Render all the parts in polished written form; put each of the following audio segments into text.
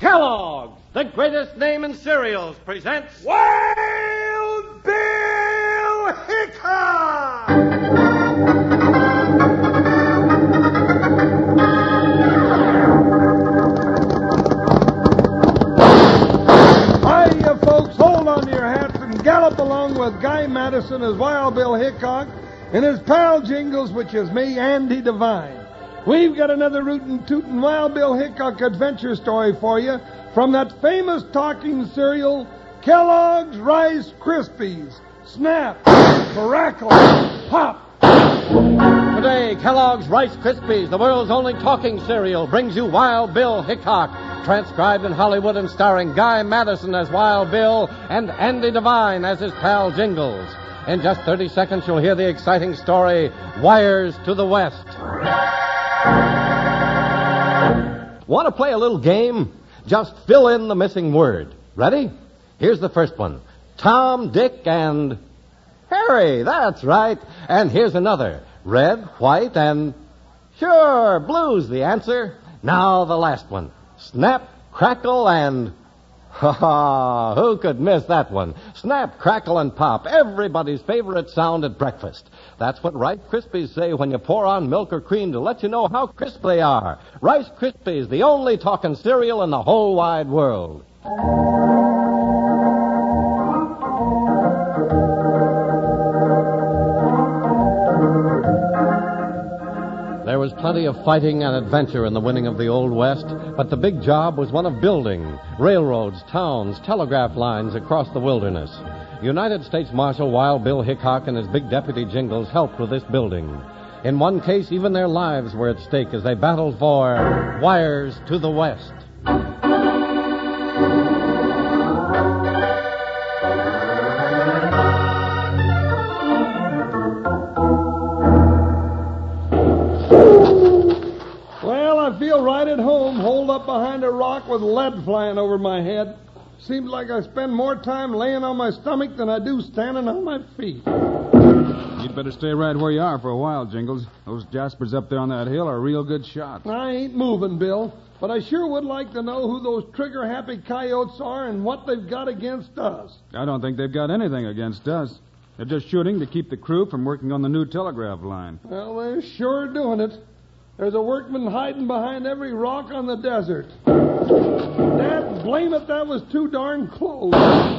Kellogg's, the greatest name in cereals, presents Wild Bill Hickok! Hiya, folks. Hold on to your hats and gallop along with Guy Madison as Wild Bill Hickok and his pal Jingles, which is me, Andy Devine. We've got another rootin' tootin' Wild Bill Hickok adventure story for you from that famous talking cereal, Kellogg's Rice Krispies. Snap, crackle, pop. Today, Kellogg's Rice Krispies, the world's only talking cereal, brings you Wild Bill Hickok, transcribed in Hollywood and starring Guy Madison as Wild Bill and Andy Devine as his pal Jingles. In just 30 seconds, you'll hear the exciting story, Wires to the West. Want to play a little game? Just fill in the missing word. Ready? Here's the first one. Tom, Dick, and Harry. That's right. And here's another. Red, white, and... Sure, blue's the answer. Now the last one. Snap, crackle, and... Ha-ha, who could miss that one? Snap, crackle, and pop, everybody's favorite sound at breakfast. That's what Rice Krispies say when you pour on milk or cream to let you know how crisp they are. Rice Krispies, the only talking cereal in the whole wide world. There was plenty of fighting and adventure in the winning of the Old West, but the big job was one of building railroads, towns, telegraph lines across the wilderness. United States Marshal Wild Bill Hickok and his big deputy Jingles helped with this building. In one case, even their lives were at stake as they battled for wires to the West. Right at home, holed up behind a rock with lead flying over my head. Seems like I spend more time laying on my stomach than I do standing on my feet. You'd better stay right where you are for a while, Jingles. Those Jaspers up there on that hill are real good shots. I ain't moving, Bill, but I sure would like to know who those trigger-happy coyotes are and what they've got against us. I don't think they've got anything against us. They're just shooting to keep the crew from working on the new telegraph line. Well, they're sure doing it. There's a workman hiding behind every rock on the desert. Dad, blame it, that was too darn close.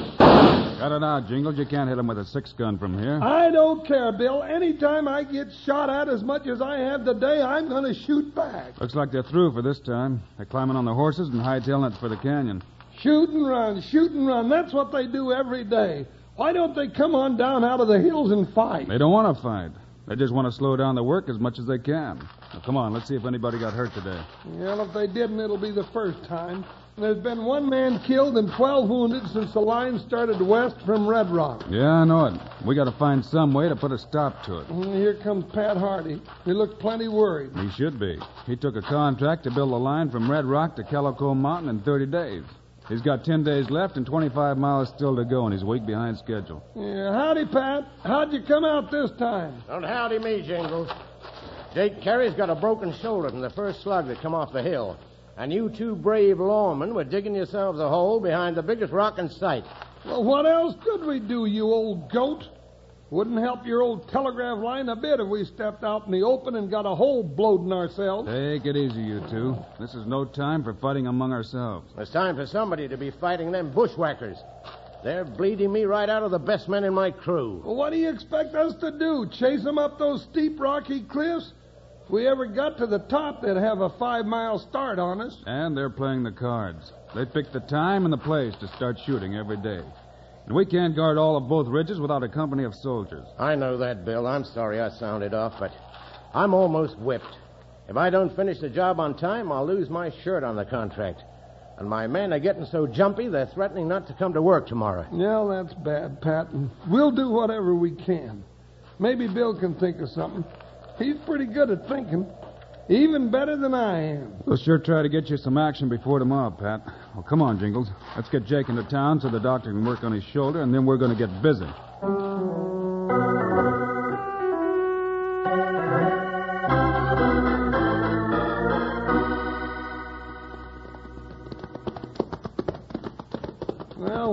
Cut it out, Jingles. You can't hit him with a 6-gun from here. I don't care, Bill. Anytime I get shot at as much as I have today, I'm going to shoot back. Looks like they're through for this time. They're climbing on the horses and hightailing it for the canyon. Shoot and run, shoot and run. That's what they do every day. Why don't they come on down out of the hills and fight? They don't want to fight. They just want to slow down the work as much as they can. Now, come on, let's see if anybody got hurt today. Well, if they didn't, it'll be the first time. There's been 1 man killed and 12 wounded since the line started west from Red Rock. Yeah, I know it. We got to find some way to put a stop to it. Here comes Pat Hardy. He looked plenty worried. He should be. He took a contract to build a line from Red Rock to Calico Mountain in 30 days. He's got 10 days left and 25 miles still to go, and he's a week behind schedule. Yeah, howdy, Pat. How'd you come out this time? Don't howdy me, Jingles. Jake Carey's got a broken shoulder from the first slug that come off the hill. And you two brave lawmen were digging yourselves a hole behind the biggest rock in sight. Well, what else could we do, you old goat? Wouldn't help your old telegraph line a bit if we stepped out in the open and got a hole blowed in ourselves. Take it easy, you two. This is no time for fighting among ourselves. It's time for somebody to be fighting them bushwhackers. They're bleeding me right out of the best men in my crew. Well, what do you expect us to do? Chase them up those steep, rocky cliffs? If we ever got to the top, they'd have a 5-mile start on us. And they're playing the cards. They pick the time and the place to start shooting every day. And we can't guard all of both ridges without a company of soldiers. I know that, Bill. I'm sorry I sounded off, but I'm almost whipped. If I don't finish the job on time, I'll lose my shirt on the contract. And my men are getting so jumpy, they're threatening not to come to work tomorrow. Yeah, that's bad, Pat. And we'll do whatever we can. Maybe Bill can think of something. He's pretty good at thinking. Even better than I am. We'll sure try to get you some action before tomorrow, Pat. Well, come on, Jingles. Let's get Jake into town so the doctor can work on his shoulder, and then we're going to get busy.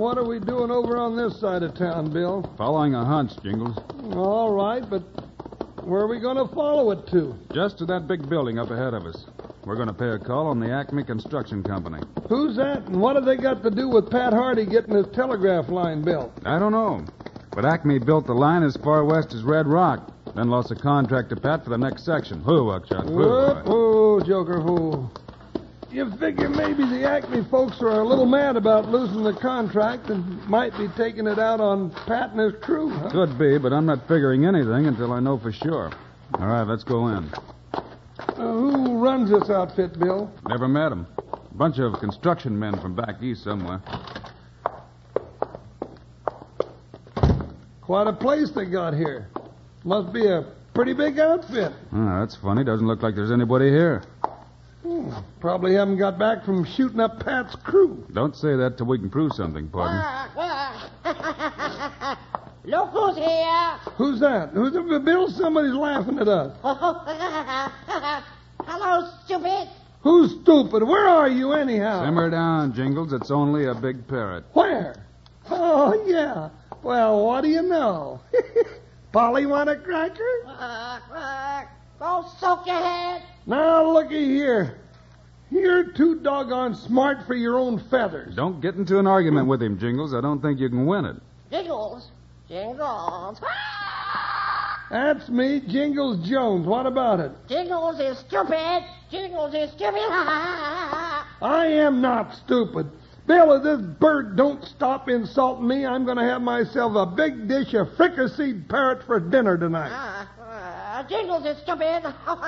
what are we doing over on this side of town, Bill? Following a hunch, Jingles. All right, but where are we going to follow it to? Just to that big building up ahead of us. We're going to pay a call on the Acme Construction Company. Who's that, and what have they got to do with Pat Hardy getting his telegraph line built? I don't know. But Acme built the line as far west as Red Rock, then lost a contract to Pat for the next section. Whoa, Buckshot. Whoa, Joker, whoa. You figure maybe the Acme folks are a little mad about losing the contract and might be taking it out on Pat and his crew, huh? Could be, but I'm not figuring anything until I know for sure. All right, let's go in. Who runs this outfit, Bill? Never met him. A bunch of construction men from back east somewhere. Quite a place they got here. Must be a pretty big outfit. Oh, that's funny. Doesn't look like there's anybody here. Probably haven't got back from shooting up Pat's crew. Don't say that till we can prove something, Pardon. Look who's here. Who's that? Who's it, Bill? Somebody's laughing at us. Hello, stupid. Who's stupid? Where are you, anyhow? Simmer down, Jingles. It's only a big parrot. Where? Oh, yeah. Well, what do you know? Polly want a cracker? Go soak your head. Now, looky here. You're too doggone smart for your own feathers. Don't get into an argument with him, Jingles. I don't think you can win it. Jingles. Jingles. That's me, Jingles Jones. What about it? Jingles is stupid. Jingles is stupid. I am not stupid. Bill, if this bird don't stop insulting me, I'm going to have myself a big dish of fricasseed parrot for dinner tonight. Jingles is stupid.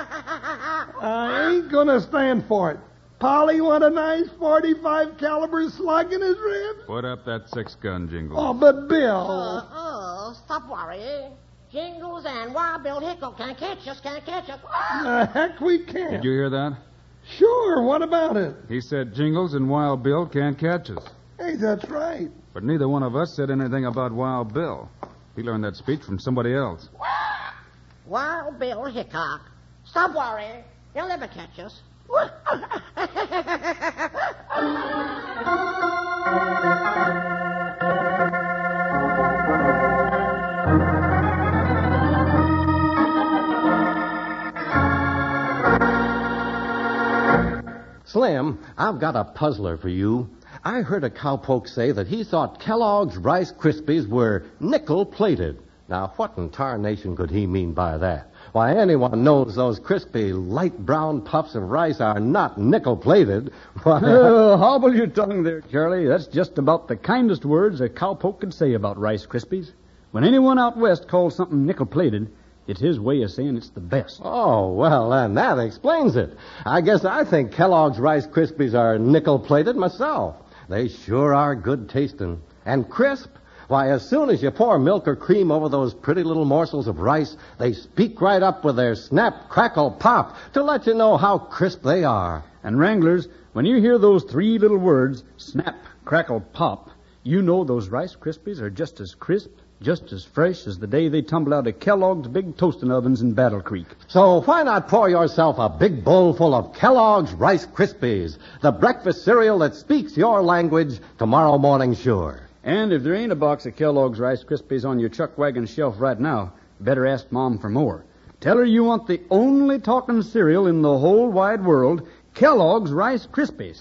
I ain't going to stand for it. Polly want a nice 45 caliber slug in his ribs? Put up that 6-gun, Jingles. Oh, but Bill... Stop worrying. Jingles and Wild Bill Hickok can't catch us, can't catch us. The heck we can't. Did you hear that? Sure, what about it? He said Jingles and Wild Bill can't catch us. Hey, that's right. But neither one of us said anything about Wild Bill. He learned that speech from somebody else. Wild Bill Hickok. Stop worrying. He'll never catch us. Slim, I've got a puzzler for you. I heard a cowpoke say that he thought Kellogg's Rice Krispies were nickel-plated. Now, what in tarnation could he mean by that? Why, anyone knows those crispy, light brown puffs of rice are not nickel-plated. Hobble your tongue there, Charlie. That's just about the kindest words a cowpoke could say about Rice Krispies. When anyone out west calls something nickel-plated, it's his way of saying it's the best. Oh, well, then that explains it. I guess I think Kellogg's Rice Krispies are nickel-plated myself. They sure are good tasting. And crisp. Why, as soon as you pour milk or cream over those pretty little morsels of rice, they speak right up with their snap, crackle, pop to let you know how crisp they are. And Wranglers, when you hear those three little words, snap, crackle, pop, you know those Rice Krispies are just as crisp, just as fresh as the day they tumbled out of Kellogg's big toasting ovens in Battle Creek. So why not pour yourself a big bowl full of Kellogg's Rice Krispies, the breakfast cereal that speaks your language tomorrow morning, sure. And if there ain't a box of Kellogg's Rice Krispies on your chuck wagon shelf right now, better ask Mom for more. Tell her you want the only talking cereal in the whole wide world, Kellogg's Rice Krispies.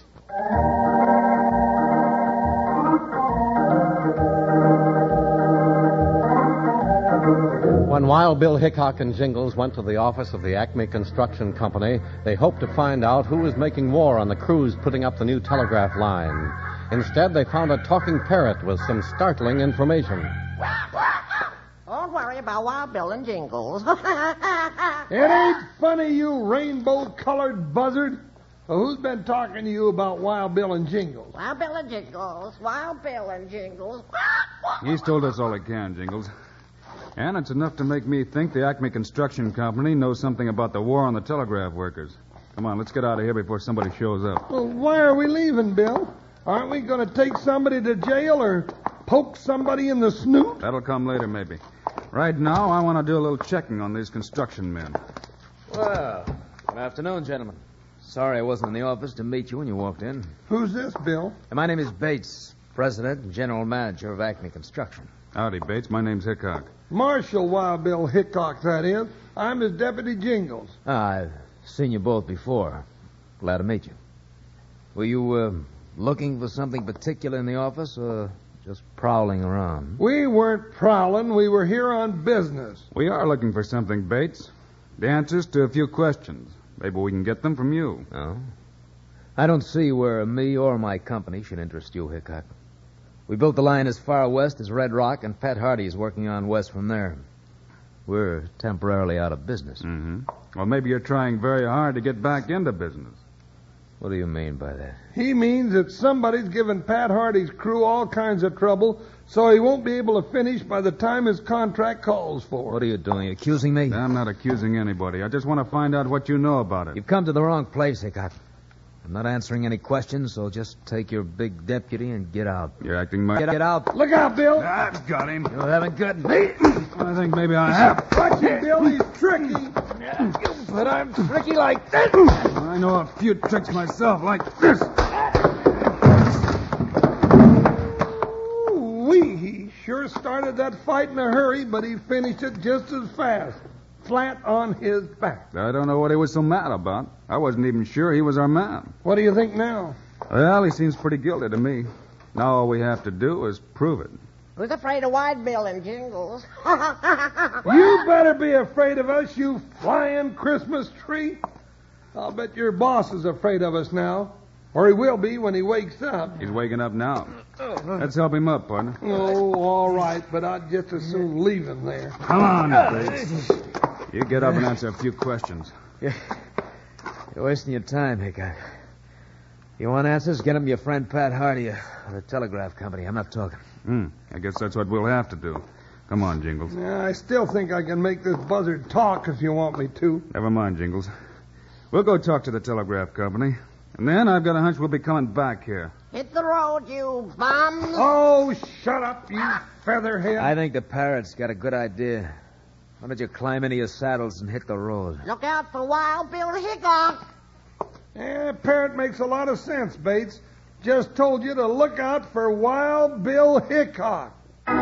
When Wild Bill Hickok and Jingles went to the office of the Acme Construction Company, they hoped to find out who was making war on the crews putting up the new telegraph line. Instead, they found a talking parrot with some startling information. Don't worry about Wild Bill and Jingles. It ain't funny, you rainbow-colored buzzard. Well, who's been talking to you about Wild Bill and Jingles? Wild Bill and Jingles. Wild Bill and Jingles. He's told us all he can, Jingles. And it's enough to make me think the Acme Construction Company knows something about the war on the telegraph workers. Come on, let's get out of here before somebody shows up. Well, why are we leaving, Bill? Aren't we going to take somebody to jail or poke somebody in the snoot? That'll come later, maybe. Right now, I want to do a little checking on these construction men. Well, good afternoon, gentlemen. Sorry I wasn't in the office to meet you when you walked in. Who's this, Bill? My name is Bates. President and General Manager of Acme Construction. Howdy, Bates. My name's Hickok. Marshal Wild Bill Hickok, that is. I'm his deputy Jingles. I've seen you both before. Glad to meet you. Were you looking for something particular in the office or just prowling around? We weren't prowling. We were here on business. We are looking for something, Bates. The answers to a few questions. Maybe we can get them from you. No. I don't see where me or my company should interest you, Hickok. We built the line as far west as Red Rock, and Pat Hardy is working on west from there. We're temporarily out of business. Mm-hmm. Well, maybe you're trying very hard to get back into business. What do you mean by that? He means that somebody's given Pat Hardy's crew all kinds of trouble, so he won't be able to finish by the time his contract calls for. What are you doing? Accusing me? I'm not accusing anybody. I just want to find out what you know about it. You've come to the wrong place, Hickok. I'm not answering any questions, so just take your big deputy and get out. You're acting my... Get out. Look out, Bill. I've got him. You haven't got me. I think maybe I have. Watch it, Bill. He's tricky. But I'm tricky like this. I know a few tricks myself, like this. Ooh-wee. He sure started that fight in a hurry, but he finished it just as fast. Flat on his back. I don't know what he was so mad about. I wasn't even sure he was our man. What do you think now? Well, he seems pretty guilty to me. Now all we have to do is prove it. Who's afraid of Wild Bill and Jingles? You better be afraid of us, you flying Christmas tree. I'll bet your boss is afraid of us now. Or he will be when he wakes up. He's waking up now. Let's help him up, partner. Oh, all right, but I'd just as soon leave him there. Come on, Bates. You get up and answer a few questions. You're wasting your time, Hickok. You want answers? Get him your friend Pat Hardy of the telegraph company. I'm not talking. I guess that's what we'll have to do. Come on, Jingles. Yeah, I still think I can make this buzzard talk if you want me to. Never mind, Jingles. We'll go talk to the telegraph company. And then I've got a hunch we'll be coming back here. Hit the road, you bums. Oh, shut up, you featherhead. I think the parrot's got a good idea. Why don't you climb into your saddles and hit the road? Look out for Wild Bill Hickok. Yeah, parrot makes a lot of sense, Bates. Just told you to look out for Wild Bill Hickok.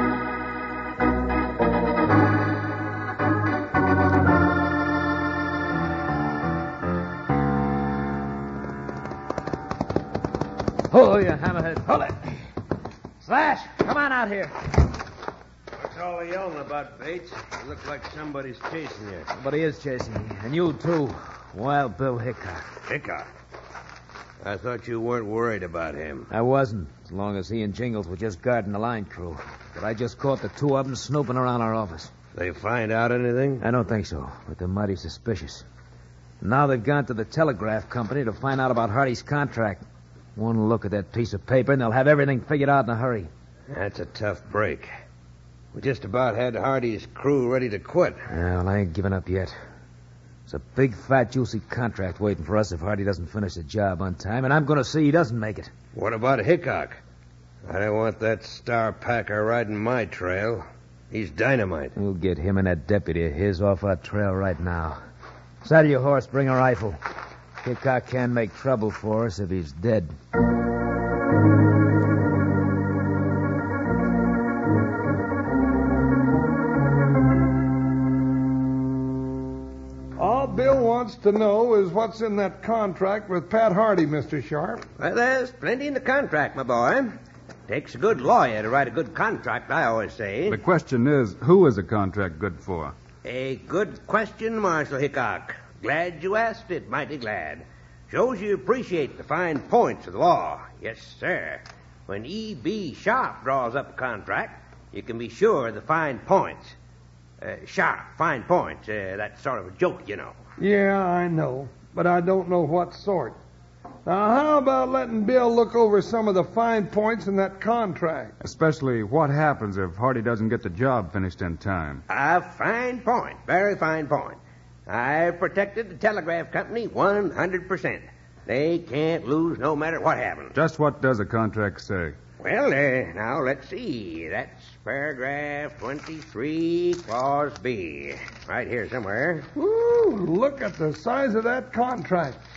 Oh, you hammerhead. Pull it. Slash, come on out here. What's all the yelling about, Bates? You look like somebody's chasing you. Somebody is chasing me. And you, too. Wild Bill Hickok. Hickok? I thought you weren't worried about him. I wasn't, as long as he and Jingles were just guarding the line crew. But I just caught the two of them snooping around our office. They find out anything? I don't think so, but they're mighty suspicious. Now they've gone to the telegraph company to find out about Hardy's contract. One look at that piece of paper, and they'll have everything figured out in a hurry. That's a tough break. We just about had Hardy's crew ready to quit. Well, I ain't giving up yet. It's a big, fat, juicy contract waiting for us if Hardy doesn't finish the job on time, and I'm going to see he doesn't make it. What about Hickok? I don't want that star packer riding my trail. He's dynamite. We'll get him and that deputy of his off our trail right now. Saddle your horse, bring a rifle. Hickok can't make trouble for us if he's dead. All Bill wants to know is what's in that contract with Pat Hardy, Mr. Sharp. Well, there's plenty in the contract, my boy. Takes a good lawyer to write a good contract, I always say. The question is, who is the contract good for? A good question, Marshal Hickok. Glad you asked it, mighty glad. Shows you appreciate the fine points of the law. Yes, sir. When E.B. Sharp draws up a contract, you can be sure of the fine points. Sharp, fine points. That's sort of a joke, you know. Yeah, I know, but I don't know what sort. Now, how about letting Bill look over some of the fine points in that contract? Especially what happens if Hardy doesn't get the job finished in time. A fine point. Very fine point. I've protected the telegraph company 100%. They can't lose no matter what happens. Just what does the contract say? Well, now, let's see. That's paragraph 23, clause B. Right here somewhere. Ooh, look at the size of that contract.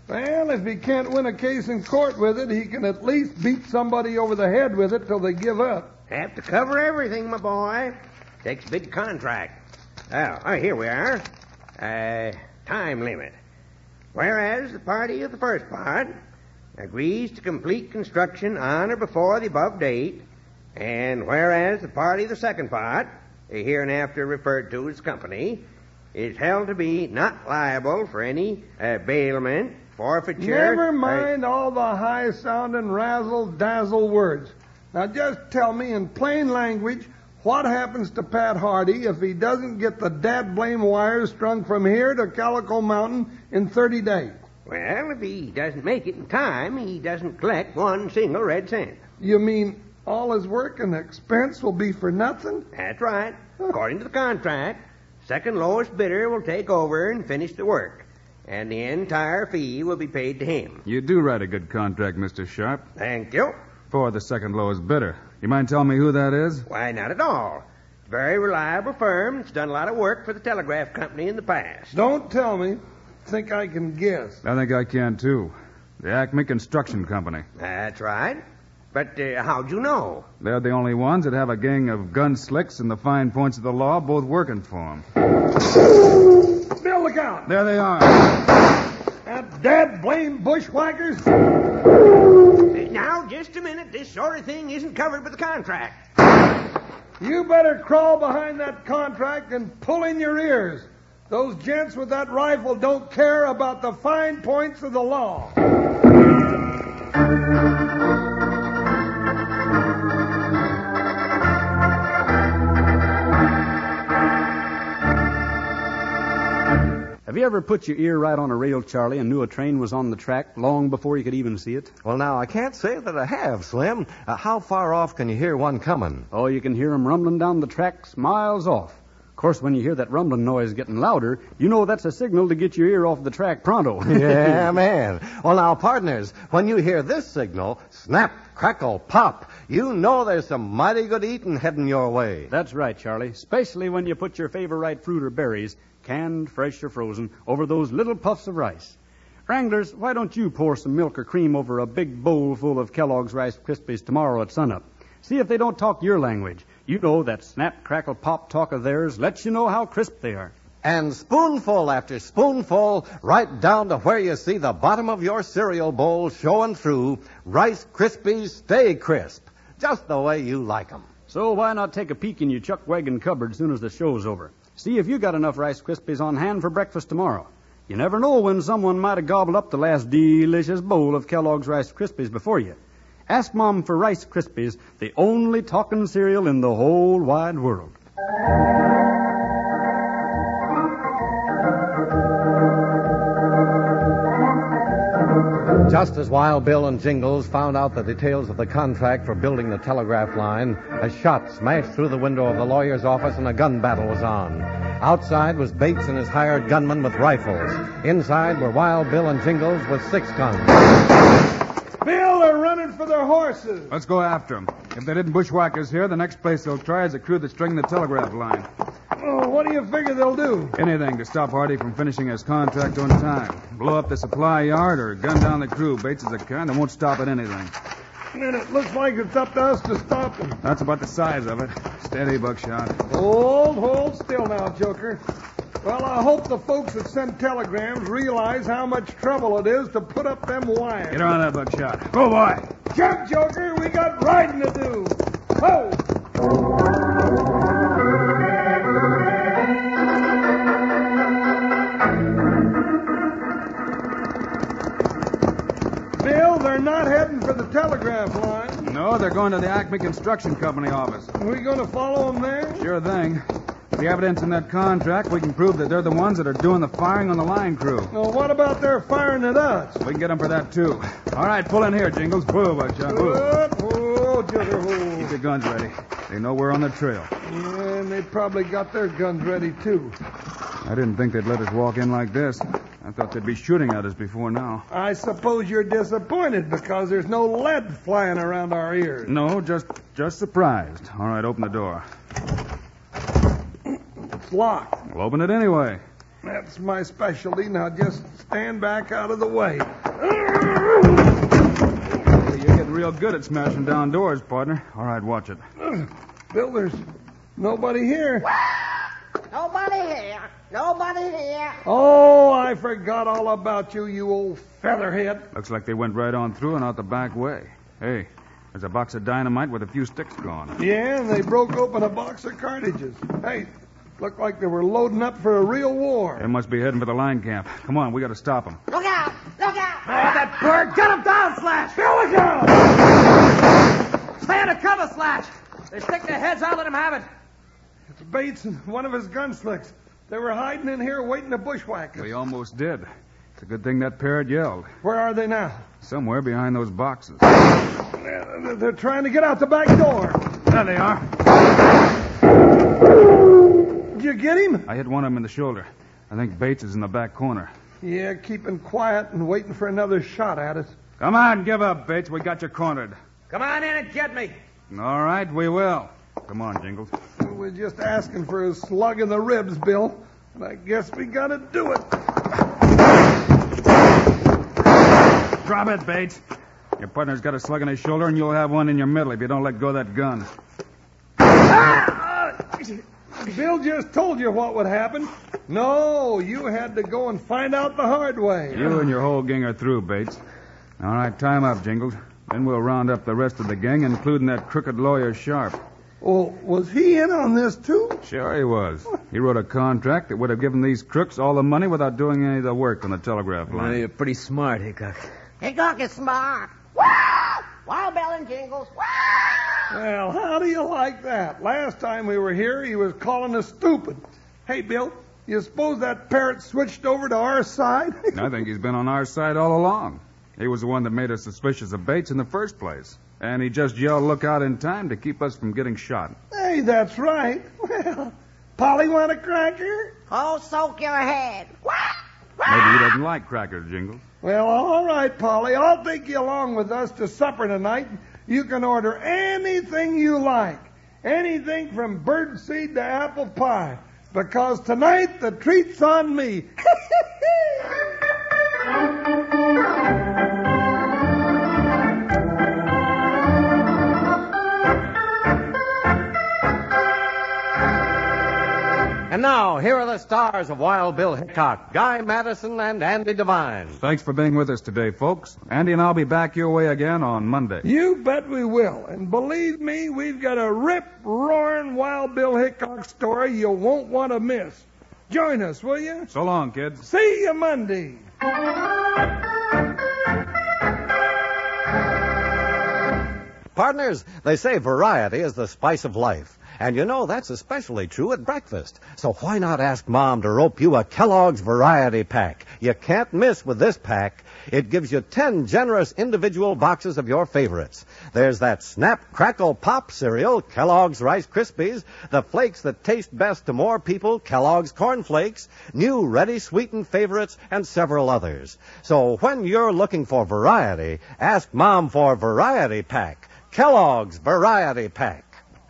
Well, if he can't win a case in court with it, he can at least beat somebody over the head with it till they give up. Have to cover everything, my boy. Takes a big contract. Oh, here we are. Time limit. Whereas the party of the first part agrees to complete construction on or before the above date, and whereas the party of the second part, hereinafter referred to as company, is held to be not liable for any bailment, forfeiture... Never mind all the high-sounding razzle-dazzle words. Now just tell me in plain language what happens to Pat Hardy if he doesn't get the dad-blame wires strung from here to Calico Mountain in 30 days. Well, if he doesn't make it in time, he doesn't collect one single red cent. You mean all his work and expense will be for nothing? That's right. According to the contract, second lowest bidder will take over and finish the work, and the entire fee will be paid to him. You do write a good contract, Mr. Sharp. Thank you. For the second lowest bidder. You mind telling me who that is? Why, not at all. It's a very reliable firm. It's done a lot of work for the telegraph company in the past. Don't tell me. Think I can guess. I think I can, too. The Acme Construction Company. That's right. But how'd you know? They're the only ones that have a gang of gun slicks and the fine points of the law both working for them. Bill, look out. There they are. That dad-blame bushwhackers. Now, just a minute. This sort of thing isn't covered by the contract. You better crawl behind that contract and pull in your ears. Those gents with that rifle don't care about the fine points of the law. Have you ever put your ear right on a rail, Charlie, and knew a train was on the track long before you could even see it? Well, now, I can't say that I have, Slim. How far off can you hear one coming? Oh, you can hear 'em rumbling down the tracks miles off. Of course, when you hear that rumbling noise getting louder, you know that's a signal to get your ear off the track pronto. Yeah, man. Well, now, partners, when you hear this signal, snap, crackle, pop, you know there's some mighty good eating heading your way. That's right, Charlie. Especially when you put your favorite fruit or berries, canned, fresh, or frozen, over those little puffs of rice. Wranglers, why don't you pour some milk or cream over a big bowl full of Kellogg's Rice Krispies tomorrow at sunup? See if they don't talk your language. You know that snap, crackle, pop talk of theirs lets you know how crisp they are. And spoonful after spoonful, right down to where you see the bottom of your cereal bowl showing through, Rice Krispies stay crisp, just the way you like 'em. So why not take a peek in your chuck wagon cupboard as soon as the show's over? See if you got enough Rice Krispies on hand for breakfast tomorrow. You never know when someone might have gobbled up the last delicious bowl of Kellogg's Rice Krispies before you. Ask Mom for Rice Krispies, the only talking cereal in the whole wide world. Just as Wild Bill and Jingles found out the details of the contract for building the telegraph line, a shot smashed through the window of the lawyer's office and a gun battle was on. Outside was Bates and his hired gunmen with rifles. Inside were Wild Bill and Jingles with 6 guns. Bill, they're running for their horses. Let's go after them. If they didn't bushwhack us here, the next place they'll try is the crew that's stringing the telegraph line. Oh, what do you figure they'll do? Anything to stop Hardy from finishing his contract on time. Blow up the supply yard or gun down the crew. Bates is the kind that won't stop at anything. And it looks like it's up to us to stop them. That's about the size of it. Steady, Buckshot. Hold still now, Joker. Well, I hope the folks that send telegrams realize how much trouble it is to put up them wires. Get on that, Buckshot. Go, boy. Jump, Joker. We got riding to do. Ho! Bill, they're not heading for the telegraph line. No, they're going to the Acme Construction Company office. Are we going to follow them there? Sure thing. The evidence in that contract, we can prove that they're the ones that are doing the firing on the line crew. Well, what about their firing at us? We can get them for that, too. All right, pull in here, Jingles. Whoa, Buckshot. Whoa, Joker, whoa. Keep your guns ready. They know we're on the trail. Yeah, and they probably got their guns ready, too. I didn't think they'd let us walk in like this. I thought they'd be shooting at us before now. I suppose you're disappointed because there's no lead flying around our ears. No, just surprised. All right, open the door. It's locked. We'll open it anyway. That's my specialty. Now just stand back out of the way. You're getting real good at smashing down doors, partner. All right, watch it. Bill, there's nobody here. Nobody here. Nobody here. Oh, I forgot all about you, you old featherhead. Looks like they went right on through and out the back way. Hey, there's a box of dynamite with a few sticks gone. Yeah, and they broke open a box of cartridges. Hey, looked like they were loading up for a real war. They must be heading for the line camp. Come on, we got to stop them. Look out! Look out! Oh, that bird! Get him down, Slash! Here we go! Stay under cover, Slash! They stick their heads out, let them have it. It's Bates and one of his gunslicks. They were hiding in here waiting to bushwhack us. We almost did. It's a good thing that parrot yelled. Where are they now? Somewhere behind those boxes. They're trying to get out the back door. There they are. Did you get him? I hit one of them in the shoulder. I think Bates is in the back corner. Yeah, keeping quiet and waiting for another shot at us. Come on, give up, Bates. We got you cornered. Come on in and get me. All right, we will. Come on, Jingles. We're just asking for a slug in the ribs, Bill. And I guess we gotta do it. Drop it, Bates. Your partner's got a slug in his shoulder, and you'll have one in your middle if you don't let go of that gun. Bill just told you what would happen. No, you had to go and find out the hard way. You and your whole gang are through, Bates. All right, time up, Jingles. Then we'll round up the rest of the gang, including that crooked lawyer Sharp. Well, was he in on this, too? Sure he was. He wrote a contract that would have given these crooks all the money without doing any of the work on the telegraph line. Well, you're pretty smart, Hickok. Hickok is smart. Wild Bill and Jingles. Well, how do you like that? Last time we were here, he was calling us stupid. Hey, Bill, you suppose that parrot switched over to our side? I think he's been on our side all along. He was the one that made us suspicious of Bates in the first place. And he just yelled, look out in time to keep us from getting shot. Hey, that's right. Well, Polly want a cracker? Oh, soak your head. Maybe he doesn't like crackers, Jingles. Well, all right, Polly. I'll take you along with us to supper tonight. You can order anything you like. Anything from birdseed to apple pie. Because tonight the treat's on me. And now, here are the stars of Wild Bill Hickok, Guy Madison, and Andy Devine. Thanks for being with us today, folks. Andy and I'll be back your way again on Monday. You bet we will. And believe me, we've got a rip-roaring Wild Bill Hickok story you won't want to miss. Join us, will you? So long, kids. See you Monday. Partners, they say variety is the spice of life. And you know that's especially true at breakfast. So why not ask Mom to rope you a Kellogg's Variety Pack? You can't miss with this pack. It gives you 10 generous individual boxes of your favorites. There's that Snap, Crackle, Pop cereal, Kellogg's Rice Krispies, the flakes that taste best to more people, Kellogg's Corn Flakes, new ready-sweetened favorites, and several others. So when you're looking for variety, ask Mom for Variety Pack. Kellogg's Variety Pack.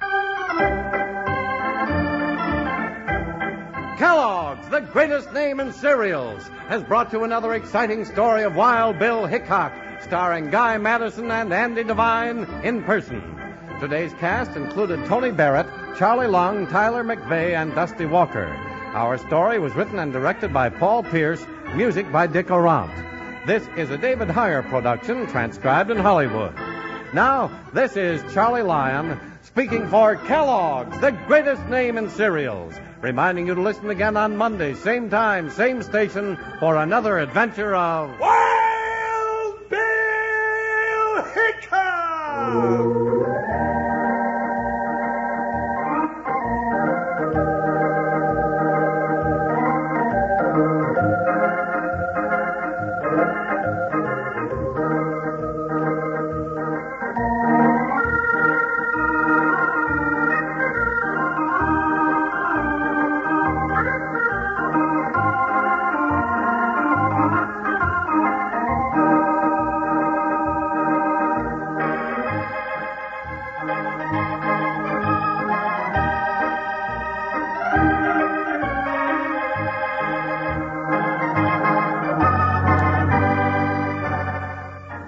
Kellogg's, the greatest name in cereals, has brought you another exciting story of Wild Bill Hickok, starring Guy Madison and Andy Devine in person. Today's cast included Tony Barrett, Charlie Long, Tyler McVeigh, and Dusty Walker. Our story was written and directed by Paul Pierce, music by Dick Arant. This is a David Heyer production, transcribed in Hollywood. Now, this is Charlie Lyon, speaking for Kellogg's, the greatest name in cereals, reminding you to listen again on Monday, same time, same station, for another adventure of Wild Bill Hickok!